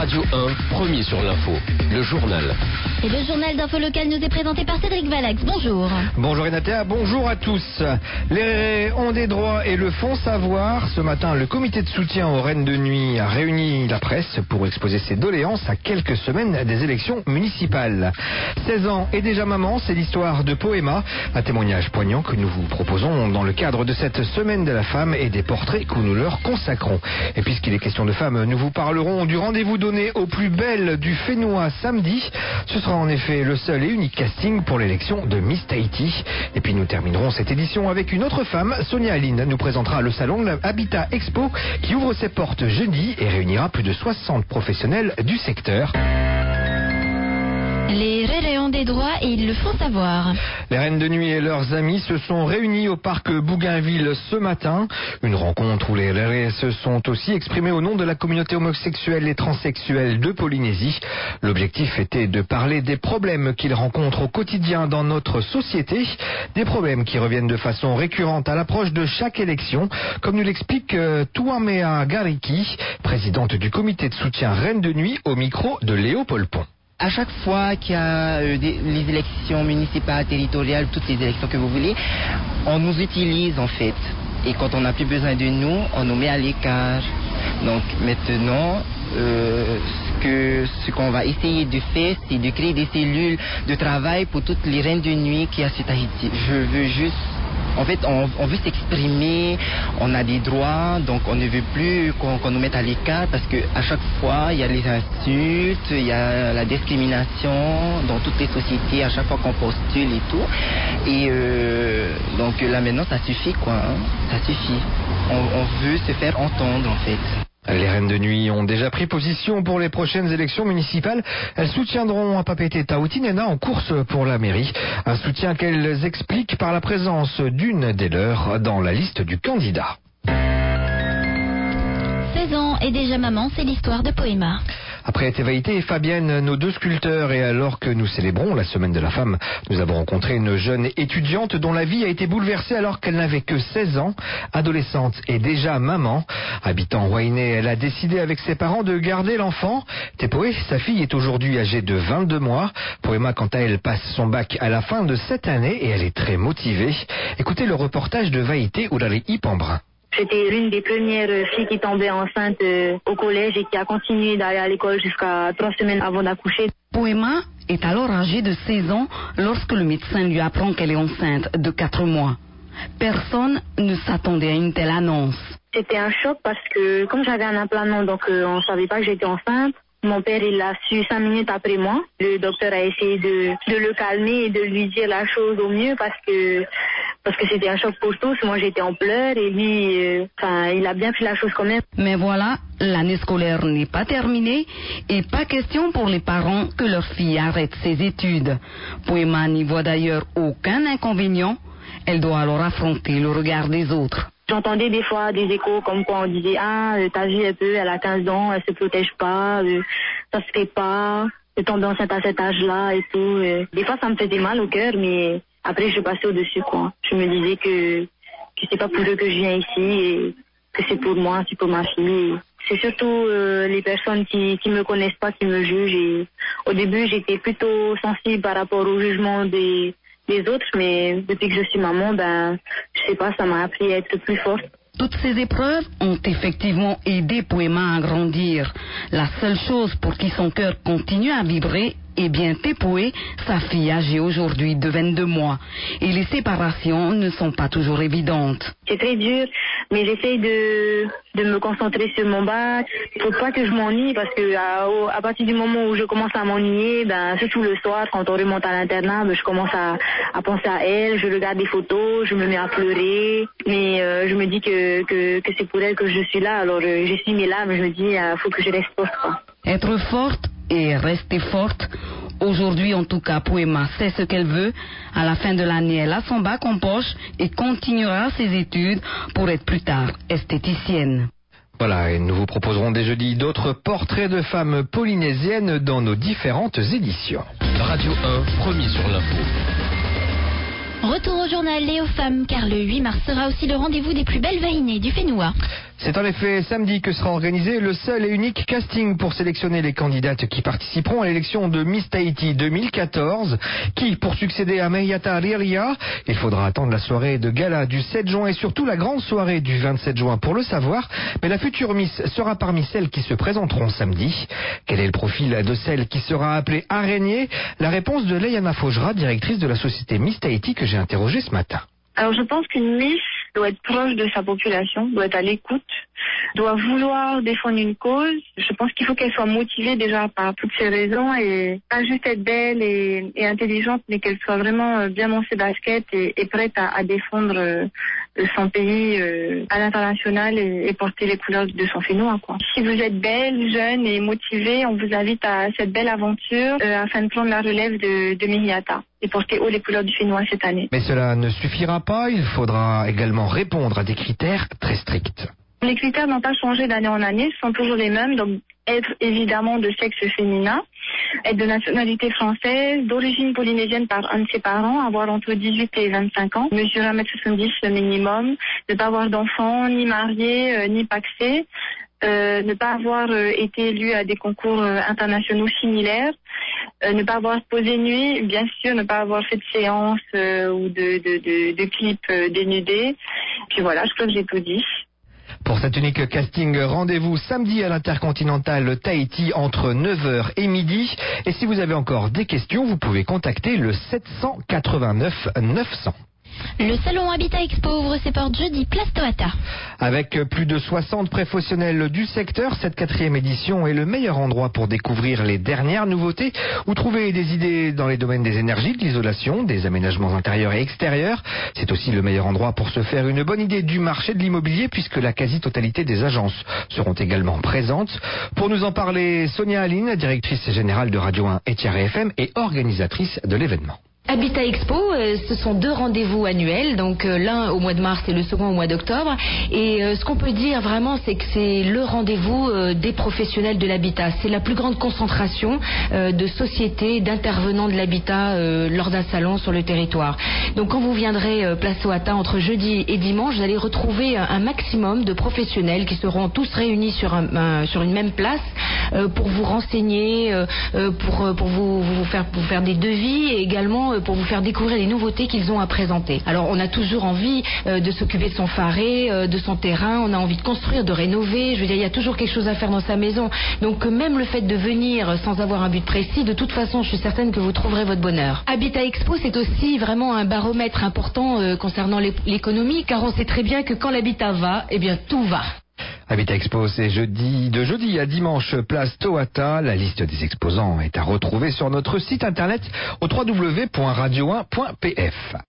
Radio 1, premier sur l'info, le journal. Et le journal d'info locale nous est présenté par Cédric Valax. Bonjour. Bonjour Renatea, bonjour à tous. Les rérés ont des droits et le font savoir. Ce matin, le comité de soutien aux reines de nuit a réuni la presse pour exposer ses doléances à quelques semaines des élections municipales. 16 ans et déjà maman, c'est l'histoire de Poema, un témoignage poignant que nous vous proposons dans le cadre de cette semaine de la femme et des portraits que nous leur consacrons. Et puisqu'il est question de femmes, nous vous parlerons du rendez-vous donné aux plus belles du Fénois samedi. Ce sera en effet le seul et unique casting pour l'élection de Miss Tahiti. Et puis nous terminerons cette édition avec une autre femme. Sonia Aline nous présentera le salon de l'Habitat Expo qui ouvre ses portes jeudi et réunira plus de 60 professionnels du secteur. Les rérés ont des droits et ils le font savoir. Les reines de nuit et leurs amis se sont réunis au parc Bougainville ce matin. Une rencontre où les rérés se sont aussi exprimés au nom de la communauté homosexuelle et transsexuelle de Polynésie. L'objectif était de parler des problèmes qu'ils rencontrent au quotidien dans notre société. Des problèmes qui reviennent de façon récurrente à l'approche de chaque élection, comme nous l'explique Tuamea Gariki, présidente du comité de soutien Reines de nuit, au micro de Léo Polpon. À chaque fois qu'il y a les élections municipales, territoriales, toutes les élections que vous voulez, on nous utilise en fait. Et quand on n'a plus besoin de nous, on nous met à l'écart. Donc maintenant, ce qu'on va essayer de faire, c'est de créer des cellules de travail pour toutes les reines de nuit qui y a sur Tahiti. Je veux juste... En fait, on veut s'exprimer, on a des droits, donc on ne veut plus qu'on nous mette à l'écart parce qu'à chaque fois, il y a les insultes, il y a la discrimination dans toutes les sociétés, à chaque fois qu'on postule et tout. Et donc là maintenant, ça suffit quoi, hein, ça suffit. On veut se faire entendre en fait. Les reines de nuit ont déjà pris position pour les prochaines élections municipales. Elles soutiendront Papete Tautinena en course pour la mairie. Un soutien qu'elles expliquent par la présence d'une des leurs dans la liste du candidat. 16 ans et déjà maman, c'est l'histoire de Poema. Après Thévaïté et Fabienne, nos deux sculpteurs, et alors que nous célébrons la semaine de la femme, nous avons rencontré une jeune étudiante dont la vie a été bouleversée alors qu'elle n'avait que 16 ans, adolescente et déjà maman. Habitant Wainé, elle a décidé avec ses parents de garder l'enfant. Tepoé, sa fille, est aujourd'hui âgée de 22 mois. Poema, quant à elle, passe son bac à la fin de cette année et elle est très motivée. Écoutez le reportage de Vaïté Oulari Pambrin. J'étais l'une des premières filles qui tombait enceinte au collège et qui a continué d'aller à l'école jusqu'à 3 semaines avant d'accoucher. Poema est alors âgée de 16 ans lorsque le médecin lui apprend qu'elle est enceinte de 4 mois. Personne ne s'attendait à une telle annonce. C'était un choc parce que comme j'avais un implanton, donc on ne savait pas que j'étais enceinte. Mon père, il l'a su 5 minutes après moi. Le docteur a essayé de le calmer et de lui dire la chose au mieux parce que c'était un choc pour tous. Moi, j'étais en pleurs et lui, il a bien fait la chose quand même. Mais voilà, l'année scolaire n'est pas terminée et pas question pour les parents que leur fille arrête ses études. Poema n'y voit d'ailleurs aucun inconvénient. Elle doit alors affronter le regard des autres. J'entendais des fois des échos comme quoi on disait « Ah, ta vie elle a 15 ans, elle se protège pas, ça se fait pas, de tomber enceinte à cet âge-là et tout. » Des fois ça me faisait mal au cœur, mais après je passais au-dessus quoi. Je me disais que c'est pas pour eux que je viens ici et que c'est pour moi, c'est pour ma fille. C'est surtout les personnes qui me connaissent pas qui me jugent. Et au début j'étais plutôt sensible par rapport au jugement des autres, mais depuis que je suis maman, je sais pas, ça m'a appris à être plus forte. Toutes ces épreuves ont effectivement aidé Poema à grandir. La seule chose pour qui son cœur continue à vibrer est bien Tepoé, sa fille âgée aujourd'hui de 22 mois. Et les séparations ne sont pas toujours évidentes. C'est très dur, mais j'essaye de me concentrer sur mon bac. Faut pas que je m'ennuie parce que à partir du moment où je commence à m'ennuyer, surtout le soir quand on remonte à l'internat, je commence à penser à elle, je regarde des photos, je me mets à pleurer, mais je me dis que c'est pour elle que je suis là, alors j'essuie mes larmes, je me dis faut que je reste forte quoi. Être forte et rester forte. Aujourd'hui, en tout cas, Poema sait ce qu'elle veut. À la fin de l'année, elle a son bac en poche et continuera ses études pour être plus tard esthéticienne. Voilà, et nous vous proposerons dès jeudi d'autres portraits de femmes polynésiennes dans nos différentes éditions. Radio 1, premier sur l'info. Retour au journal et aux femmes, car le 8 mars sera aussi le rendez-vous des plus belles vainées du Fénois. C'est en effet samedi que sera organisé le seul et unique casting pour sélectionner les candidates qui participeront à l'élection de Miss Tahiti 2014. Qui, pour succéder à Meyata Riria, il faudra attendre la soirée de gala du 7 juin et surtout la grande soirée du 27 juin pour le savoir. Mais la future Miss sera parmi celles qui se présenteront samedi. Quel est le profil de celle qui sera appelée araignée? La réponse de Leiana Faugera, directrice de la société Miss Tahiti que j'ai interrogée ce matin. Alors je pense qu'une Miss doit être proche de sa population, doit être à l'écoute, doit vouloir défendre une cause. Je pense qu'il faut qu'elle soit motivée déjà par toutes ces raisons et pas juste être belle et intelligente, mais qu'elle soit vraiment bien dans ses baskets et prête à défendre son pays à l'international et porter les couleurs de son Fénois, quoi. Si vous êtes belle, jeune et motivée, on vous invite à cette belle aventure afin de prendre la relève de Miriata et porter haut les couleurs du Fénois cette année. Mais cela ne suffira pas, il faudra également répondre à des critères très stricts. Les critères n'ont pas changé d'année en année, ce sont toujours les mêmes, donc être évidemment de sexe féminin, être de nationalité française, d'origine polynésienne par un de ses parents, avoir entre 18 et 25 ans, mesurer 1m70 minimum, ne pas avoir d'enfants, ni marié, ni pacsé, ne pas avoir été élu à des concours internationaux similaires, ne pas avoir posé nuit, bien sûr, ne pas avoir fait de séance ou de clips dénudés. Puis voilà, je crois que j'ai tout dit. Pour cet unique casting, rendez-vous samedi à l'Intercontinental Tahiti entre 9h et midi. Et si vous avez encore des questions, vous pouvez contacter le 789 900. Le salon Habitat Expo ouvre ses portes jeudi, place Toata. Avec plus de 60 professionnels du secteur, cette 4e édition est le meilleur endroit pour découvrir les dernières nouveautés ou trouver des idées dans les domaines des énergies, de l'isolation, des aménagements intérieurs et extérieurs. C'est aussi le meilleur endroit pour se faire une bonne idée du marché de l'immobilier puisque la quasi-totalité des agences seront également présentes. Pour nous en parler, Sonia Aline, directrice générale de Radio 1 et Thierry FM et organisatrice de l'événement. Habitat Expo, ce sont 2 rendez-vous annuels, donc l'un au mois de mars et le second au mois d'octobre. Et ce qu'on peut dire vraiment, c'est que c'est le rendez-vous des professionnels de l'habitat. C'est la plus grande concentration de sociétés, d'intervenants de l'habitat lors d'un salon sur le territoire. Donc quand vous viendrez place Toata entre jeudi et dimanche, vous allez retrouver un maximum de professionnels qui seront tous réunis sur une même place pour vous renseigner, pour vous faire des devis et également pour vous faire découvrir les nouveautés qu'ils ont à présenter. Alors on a toujours envie de s'occuper de son faré, de son terrain, on a envie de construire, de rénover, je veux dire il y a toujours quelque chose à faire dans sa maison. Donc même le fait de venir sans avoir un but précis, de toute façon je suis certaine que vous trouverez votre bonheur. Habitat Expo c'est aussi vraiment un baromètre important concernant l'économie car on sait très bien que quand l'habitat va, eh bien tout va. Habitat Expo, c'est de jeudi à dimanche, place Toata. La liste des exposants est à retrouver sur notre site internet au www.radio1.pf.